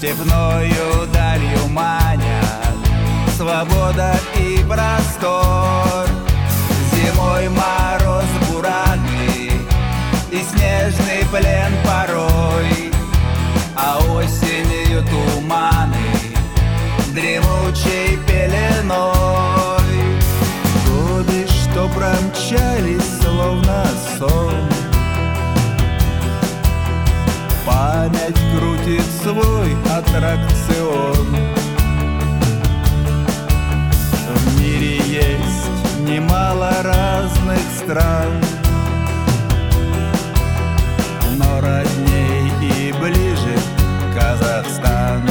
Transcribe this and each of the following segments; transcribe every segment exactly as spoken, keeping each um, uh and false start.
Степною далью манят свобода и простор. Зимой мороз буранный и снежный плен порой, а осенью туманы дремучей пеленой. Годы, что промчались, словно сон, память крутит свой аттракцион. В мире есть немало разных стран, но родней и ближе Казахстан.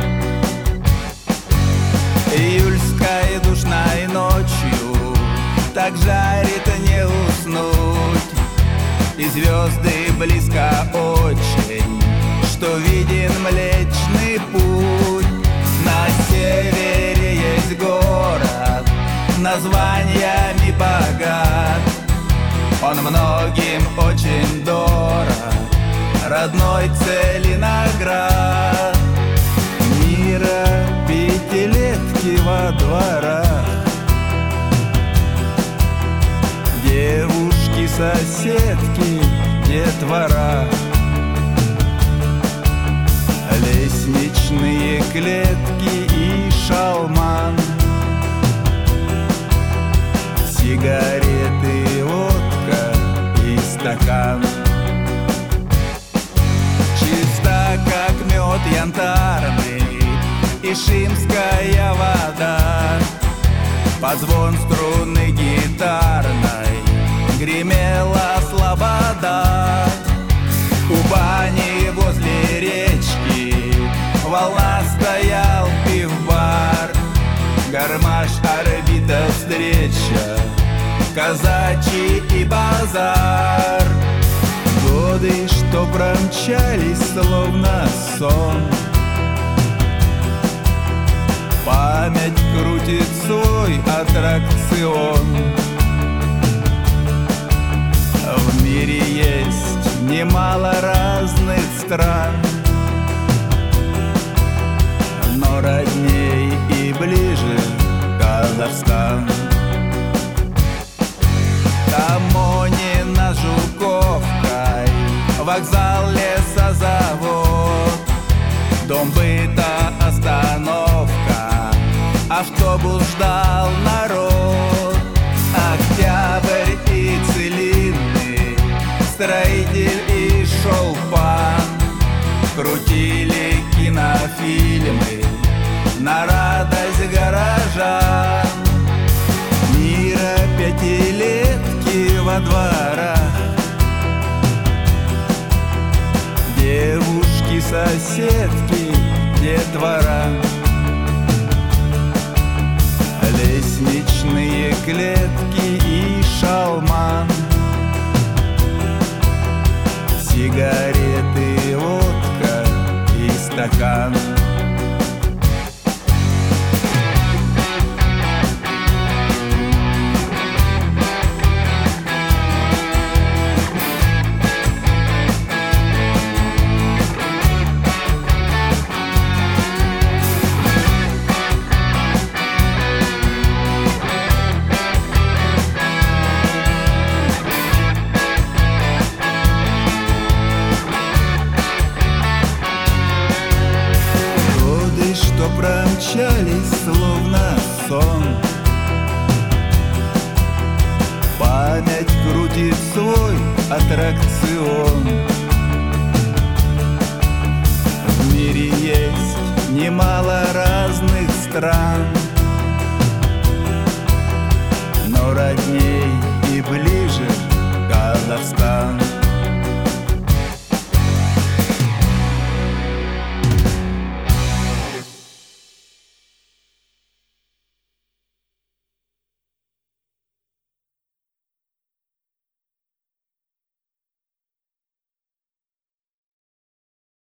Июльской душной ночью так жарит не уснуть, и звезды близко очень, что виден Млечный Путь. На севере есть город, названиями богат, он многим очень дорог, родной Целиноград. Мира пятилетки во дворах, девушки, соседки, детвора, лестничные клетки и шалман, сигареты, водка и стакан. Чиста, как мед янтарный, и шимская вода, под звон струны гитарной гремела слобода. У бани возле речки волна стоял пивбар, гармаш, орбита, встреча, казачий и базар. Годы, что промчались, словно сон, память крутит свой аттракцион. В мире есть немало разных стран, но родней и ближе Казахстан. Тамонина, Жуковкой, вокзал, лесозавод, дом быта, остановка, автобус ждал народ. Октябрь и Целинный, строитель и шолпан крутили кинофильмы на радость горожан. Мира пятилетки во дворах, девушки, соседки, детвора, лестничные клетки и шалман, сигареты, водка и стакан. Промчались, словно сон, память крутит свой аттракцион. В мире есть немало разных стран, но родней